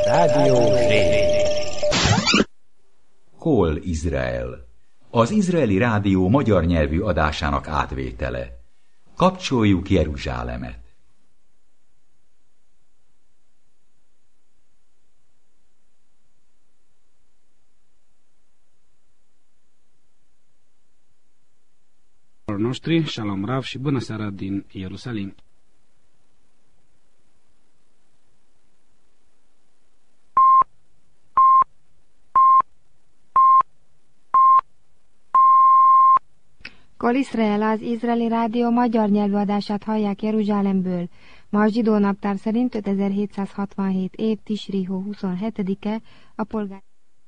Rádió Zé. Hol Izrael? Az izraeli rádió magyar nyelvű adásának átvétele. Kapcsoljuk Jeruzsálemet. Noștri, Shalom Rav și bună seara din Ierusalim. Kol Izrael, az izraeli rádió magyar nyelvű adását hallják Jeruzsálemből. Ma a zsidó naptár szerint 5767 év Tisrihó 27-e, a polgári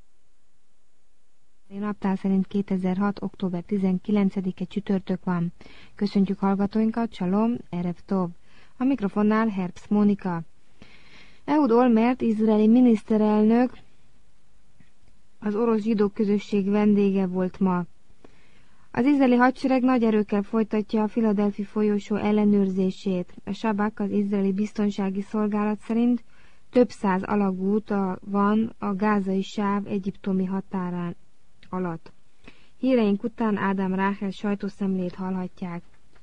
naptár szerint 2006. október 19-e csütörtök van. Köszöntjük hallgatóinkat, Shalom, Erev Tov. A mikrofonnál Herbst Mónika. Ehud Olmert, izraeli miniszterelnök, az orosz zsidó közösség vendége volt ma. Az izraeli hadsereg nagy erőkkel folytatja a Philadelphia folyosó ellenőrzését. A Sabak, az izraeli biztonsági szolgálat szerint több száz alagút van a gázai sáv egyiptomi határán alatt. Híreink után Ádám Ráhel sajtószemlét hallhatják.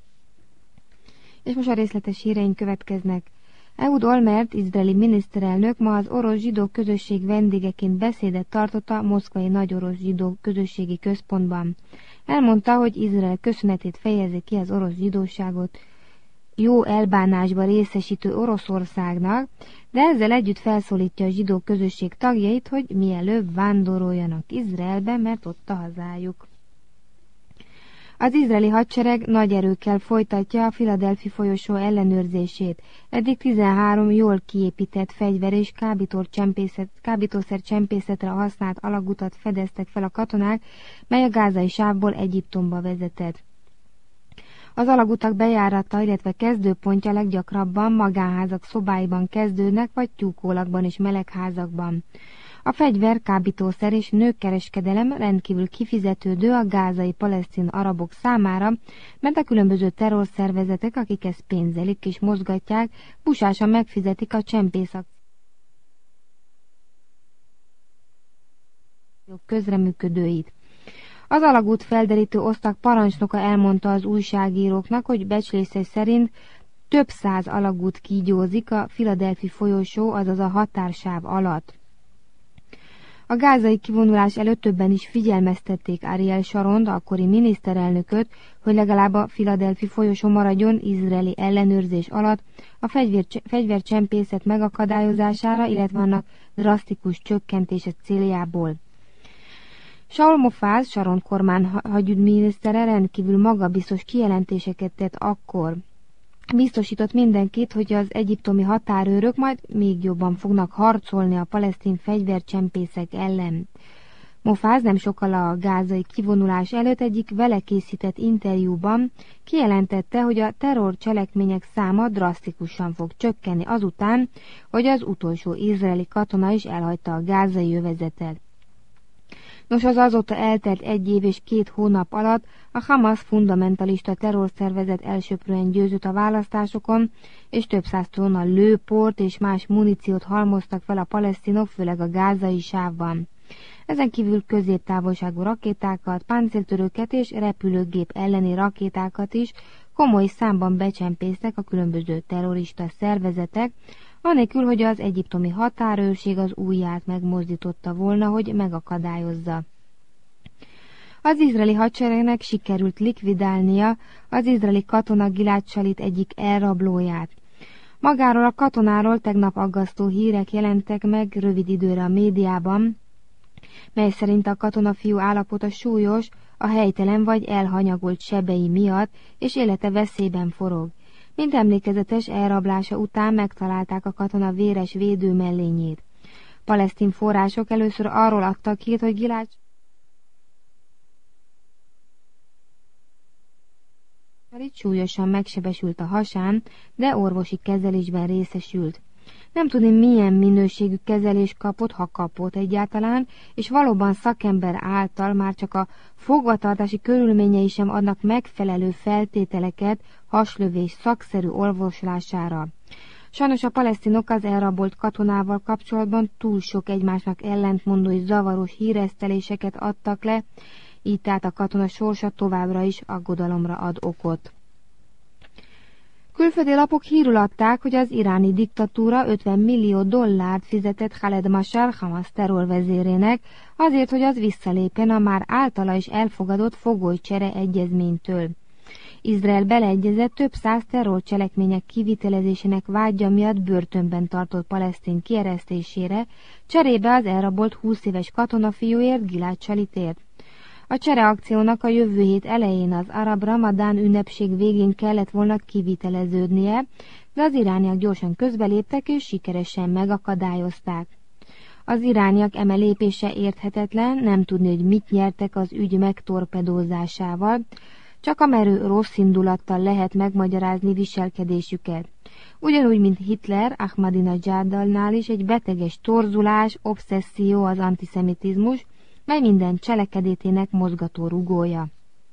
És most a részletes híreink következnek. Ehud Olmert, izraeli miniszterelnök ma az orosz zsidó közösség vendégeként beszédet tartott a moszkvai nagy orosz zsidó közösségi központban. Elmondta, hogy Izrael köszönetét fejezi ki az orosz zsidóságot jó elbánásba részesítő Oroszországnak, de ezzel együtt felszólítja a zsidó közösség tagjait, hogy mielőbb vándoroljanak Izraelbe, mert ott a hazájuk. Az izraeli hadsereg nagy erőkkel folytatja a Philadelphia folyosó ellenőrzését. Eddig 13 jól kiépített fegyver és kábítószercsempészetre használt alagutat fedeztek fel a katonák, mely a gázai sávból Egyiptomba vezetett. Az alagutak bejárata, illetve kezdőpontja leggyakrabban magánházak szobáiban kezdődnek, vagy tyúkólakban és melegházakban. A fegyver, kábítószer és nőkereskedelem rendkívül kifizetődő a gázai palesztin arabok számára, mert a különböző terrorszervezetek, akik ezt pénzelik és mozgatják, busásan megfizetik a csempészak közreműködőit. Az alagút felderítő osztag parancsnoka elmondta az újságíróknak, hogy becslése szerint több száz alagút kígyózik a Philadelphia folyosó, azaz a határsáv alatt. A gázai kivonulás előtt többen is figyelmeztették Ariel Sharont, akkori miniszterelnököt, hogy legalább a Philadelphia folyosó maradjon izraeli ellenőrzés alatt a fegyvercsempészet megakadályozására, illetve annak drasztikus csökkentése céljából. Shaul Mofaz, Sharon kormány hadügyminisztere rendkívül magabiztos kijelentéseket tett akkor. Biztosított mindenkit, hogy az egyiptomi határőrök majd még jobban fognak harcolni a palesztin fegyvercsempészek ellen. Mofaz nem sokkal a gázai kivonulás előtt egyik vele készített interjúban kijelentette, hogy a terrorcselekmények száma drasztikusan fog csökkenni azután, hogy az utolsó izraeli katona is elhagyta a gázai övezetet. Nos, az azóta eltelt 1 év és 2 hónap alatt a Hamas fundamentalista terrorszervezet elsöprően győzött a választásokon, és több száz tonna lőport és más muníciót halmoztak fel a palesztinok, főleg a gázai sávban. Ezen kívül középtávolságú rakétákat, páncéltörőket és repülőgép elleni rakétákat is komoly számban becsempésztek a különböző terrorista szervezetek, anélkül, hogy az egyiptomi határőrség az ujját megmozdította volna, hogy megakadályozza. Az izraeli hadseregnek sikerült likvidálnia az izraeli katona Gilad Shalit egyik elrablóját. Magáról a katonáról tegnap aggasztó hírek jelentek meg rövid időre a médiában, mely szerint a katonafiú állapota súlyos, a helytelen vagy elhanyagolt sebei miatt, és élete veszélyben forog. Mint emlékezetes elrablása után megtalálták a katona véres védőmellényét. Palesztin források először arról adtak hírt, hogy Gilad Shalit súlyosan megsebesült a hasán, de orvosi kezelésben részesült. Nem tudni, milyen minőségű kezelés kapott, ha kapott egyáltalán, és valóban szakember által már csak a fogvatartási körülményei sem adnak megfelelő feltételeket haslövés szakszerű orvoslására. Sajnos a palesztinok az elrabolt katonával kapcsolatban túl sok egymásnak ellentmondó és zavaros híreszteléseket adtak le, így tehát a katona sorsa továbbra is aggodalomra ad okot. Külföldi lapok hírül adták, hogy az iráni diktatúra $50 millió fizetett Khaled Mashal Hamas terrorvezérének azért, hogy az visszalépjen a már általa is elfogadott fogolycsere egyezménytől. Izrael beleegyezett több 100 terrorcselekmények kivitelezésének vágya miatt börtönben tartott palesztin kieresztésére, cserébe az elrabolt 20 éves katonafiúért, Gilad Shalitért. A csereakciónak a jövő hét elején az arab ramadán ünnepség végén kellett volna kiviteleződnie, de az irániak gyorsan közbeléptek és sikeresen megakadályozták. Az irániak eme lépése érthetetlen, nem tudni, hogy mit nyertek az ügy megtorpedózásával, csak a merő rossz indulattal lehet megmagyarázni viselkedésüket. Ugyanúgy, mint Hitler, Ahmadinejadnál is egy beteges torzulás, obszesszió az antiszemitizmus, mely minden cselekedetének mozgató rugója.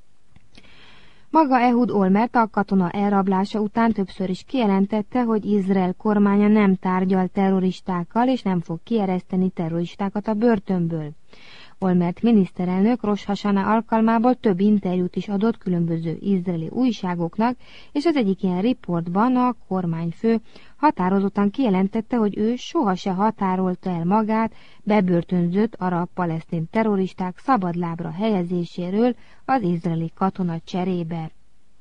Maga Ehud Olmert a katona elrablása után többször is kijelentette, hogy Izrael kormánya nem tárgyal terroristákkal és nem fog kiereszteni terroristákat a börtönből. Olmert miniszterelnök Rosh Hashanah alkalmából több interjút is adott különböző izraeli újságoknak, és az egyik ilyen riportban a kormányfő határozottan kijelentette, hogy ő soha se határolta el magát bebörtönzött arab-palesztin terroristák szabadlábra helyezéséről az izraeli katona cserébe.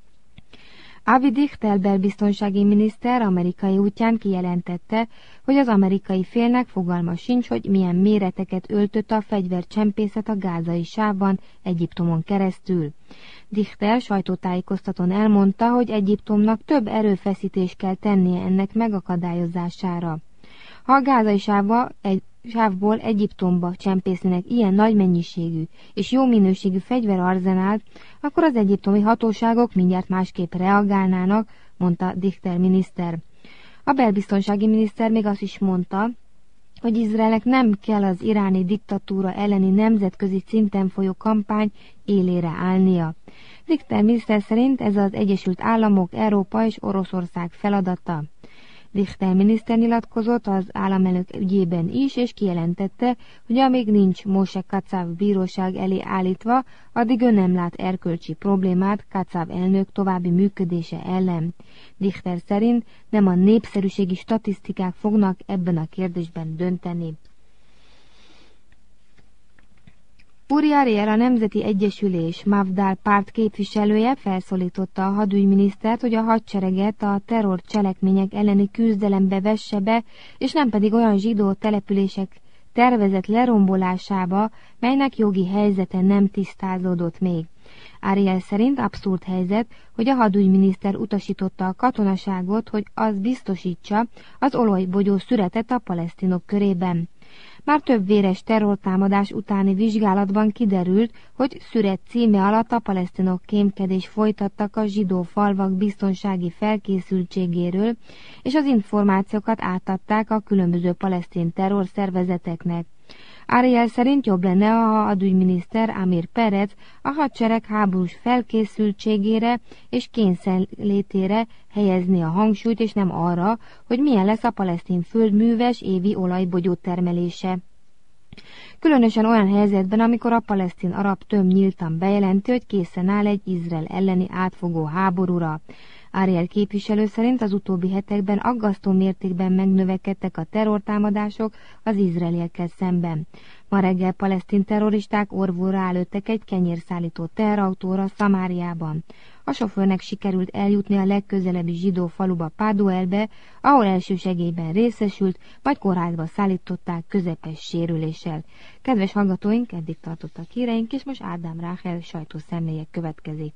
Avi Dichter belbiztonsági miniszter amerikai útján kijelentette, hogy az amerikai félnek fogalma sincs, hogy milyen méreteket öltött a fegyvercsempészet a gázai sávban Egyiptomon keresztül. Dichter sajtótájékoztatón elmondta, hogy Egyiptomnak több erőfeszítést kell tennie ennek megakadályozására. Ha a gázai sávból Egyiptomba csempésznének ilyen nagy mennyiségű és jó minőségű fegyverarzenált, akkor az egyiptomi hatóságok mindjárt másképp reagálnának, mondta Dichter miniszter. A belbiztonsági miniszter még azt is mondta, hogy Izraelnek nem kell az iráni diktatúra elleni nemzetközi szinten folyó kampány élére állnia. Dichter miniszter szerint ez az Egyesült Államok, Európa és Oroszország feladata. Dichter miniszter nyilatkozott az államelnök ügyében is, és kijelentette, hogy amíg nincs Moshe Katsav bíróság elé állítva, addig ő nem lát erkölcsi problémát Katsav elnök további működése ellen. Dichter szerint nem a népszerűségi statisztikák fognak ebben a kérdésben dönteni. Uri Ariel, a Nemzeti Egyesülés Mafdal párt képviselője felszólította a hadügyminisztert, hogy a hadsereget a terrorcselekmények elleni küzdelembe vesse be, és nem pedig olyan zsidó települések tervezett lerombolásába, melynek jogi helyzete nem tisztázódott még. Ariel szerint abszurd helyzet, hogy a hadügyminiszter utasította a katonaságot, hogy az biztosítsa az olajbogyó szüretet a palesztinok körében. Már több véres terrortámadás utáni vizsgálatban kiderült, hogy szüret címe alatt a palesztinok kémkedés folytattak a zsidó falvak biztonsági felkészültségéről, és az információkat átadták a különböző palesztin terrorszervezeteknek. Ariel szerint jobb lenne, ha a hadügyminiszter Amir Perez a hadsereg háborús felkészültségére és kényszerlétére helyezni a hangsúlyt, és nem arra, hogy milyen lesz a palesztin földműves évi olajbogyó termelése. Különösen olyan helyzetben, amikor a palesztin arab tömb nyíltan bejelenti, hogy készen áll egy Izrael elleni átfogó háborúra. Ariel képviselő szerint az utóbbi hetekben aggasztó mértékben megnövekedtek a terrortámadások az izraeliekkel szemben. Ma reggel palesztin terroristák orvúra állőttek egy kenyérszállító teherautóra Szamáriában. A sofőrnek sikerült eljutni a legközelebbi zsidó faluba Paduelbe, ahol elsősegélyben részesült, majd kórházba szállították közepes sérüléssel. Kedves hallgatóink, eddig tartottak híreink, és most Ádám Ráhel sajtószemlélyek következik.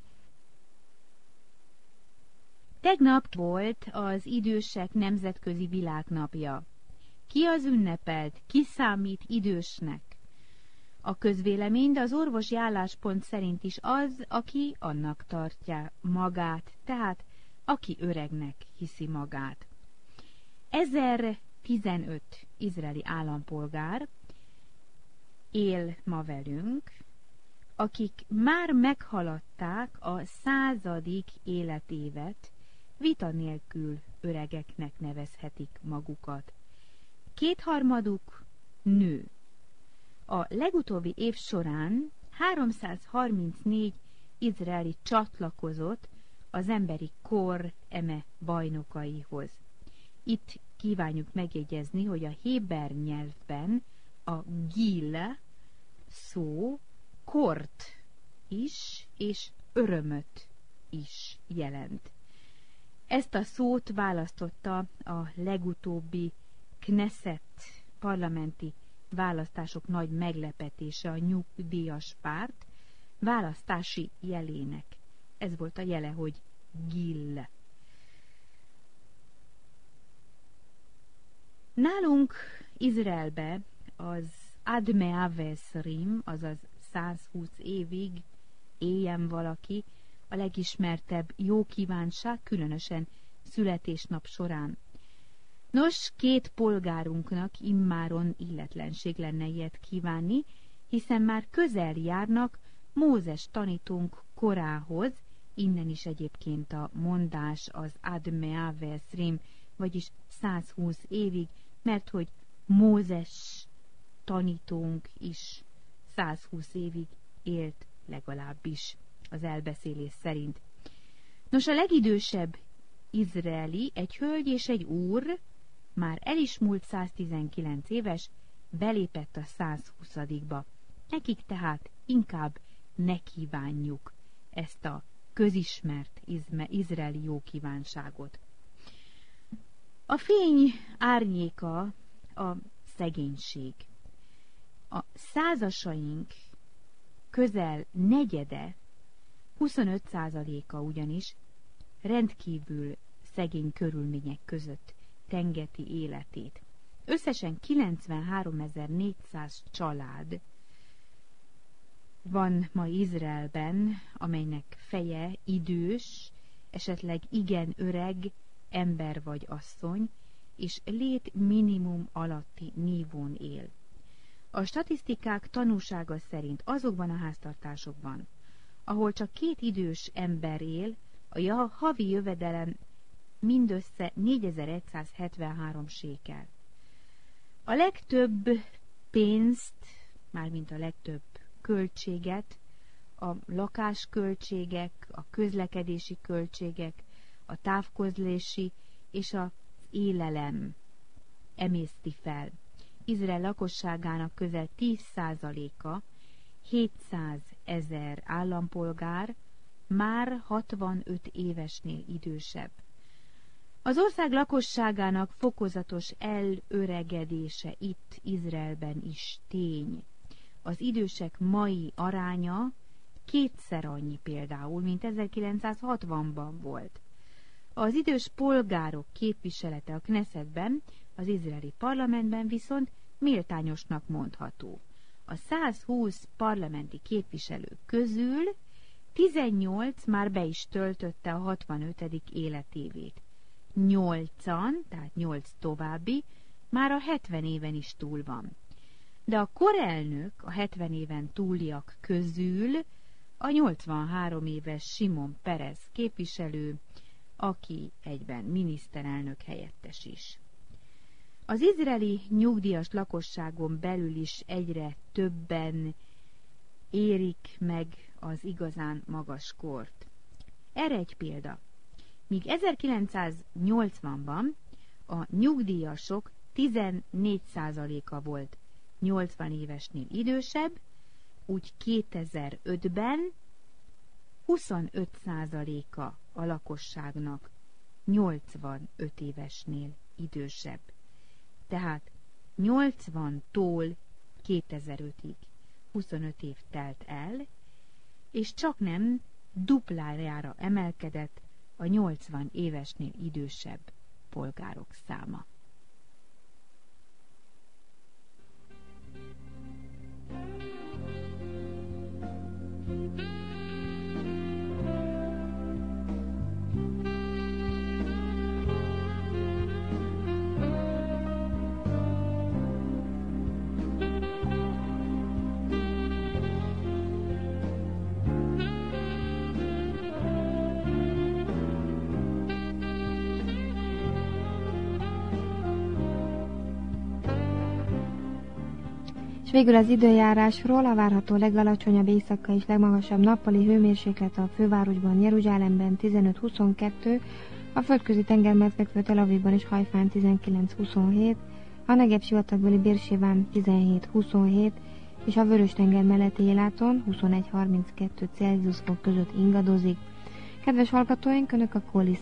Tegnap volt az idősek nemzetközi világnapja. Ki az ünnepelt, ki számít idősnek? A közvélemény, de az orvosi álláspont szerint is az, aki annak tartja magát, tehát aki öregnek hiszi magát. 1015 izraeli állampolgár él ma velünk, akik már meghaladták a 100. életévet, vita nélkül öregeknek nevezhetik magukat. 2/3 nő. A legutóbbi év során 334 izraeli csatlakozott az emberi kor eme bajnokaihoz. Itt kívánjuk megjegyezni, hogy a héber nyelvben a gil szó kort is és örömöt is jelent. Ezt a szót választotta a legutóbbi Knesset parlamenti választások nagy meglepetése a nyugdíjas párt választási jelének. Ez volt a jele, hogy Gil. Nálunk Izraelbe az Ad Me'aves Rim, azaz 120 évig éljen valaki, a legismertebb jó kívánság, különösen születésnap során. Nos, 2 polgárunknak immáron illetlenség lenne ilyet kívánni, hiszen már közel járnak Mózes tanítónk korához, innen is egyébként a mondás az Ad Me'aves Rim, vagyis 120 évig, mert hogy Mózes tanítónk is 120 évig élt, legalábbis az elbeszélés szerint. Nos, a legidősebb izraeli, egy hölgy és egy úr, már el is múlt 119 éves, belépett a 120-ba. Nekik tehát inkább ne kívánjuk ezt a közismert izraeli jókívánságot. A fény árnyéka a szegénység. A százasaink közel negyede, 25%-a ugyanis rendkívül szegény körülmények között tengeti életét. Összesen 93.400 család van ma Izraelben, amelynek feje idős, esetleg igen öreg ember vagy asszony, és lét minimum alatti nívón él. A statisztikák tanúsága szerint azokban a háztartásokban, ahol csak 2 idős ember él, a havi jövedelem mindössze 4173 sékel. A legtöbb pénzt, mármint a legtöbb költséget, a lakásköltségek, a közlekedési költségek, a távközlési és az élelem emészti fel. Izrael lakosságának közel 10%-a, 700 000 állampolgár, már 65 évesnél idősebb. Az ország lakosságának fokozatos elöregedése itt Izraelben is tény. Az idősek mai aránya 2-szer annyi például, mint 1960-ban volt. Az idős polgárok képviselete a Knessetben, az izraeli parlamentben viszont méltányosnak mondható. A 120 parlamenti képviselő közül 18 már be is töltötte a 65. életévét. 8-an, tehát 8 további, már a 70 éven is túl van. De a korelnök a 70 éven túliak közül a 83 éves Simon Perez képviselő, aki egyben miniszterelnök helyettes is. Az izraeli nyugdíjas lakosságon belül is egyre többen érik meg az igazán magas kort. Erre egy példa. Míg 1980-ban a nyugdíjasok 14%-a volt 80 évesnél idősebb, úgy 2005-ben 25%-a a lakosságnak 85 évesnél idősebb. Tehát 80-tól 2005-ig 25 év telt el, és csaknem duplájára emelkedett a 80 évesnél idősebb polgárok száma. végül az időjárásról: a várható legalacsonyabb éjszakai és legmagasabb nappali hőmérséklet a fővárosban, Jeruzsálemben 15-22, a földközi tengerben fekvő Tel Avivban és Hajfán 19-27, a Negeb sivatagbeli Bérsében 17-27, és a Vörös-tenger melletti Éláton 21-32 Celsius fok között ingadozik. Kedves hallgatóink, Önök a Kóli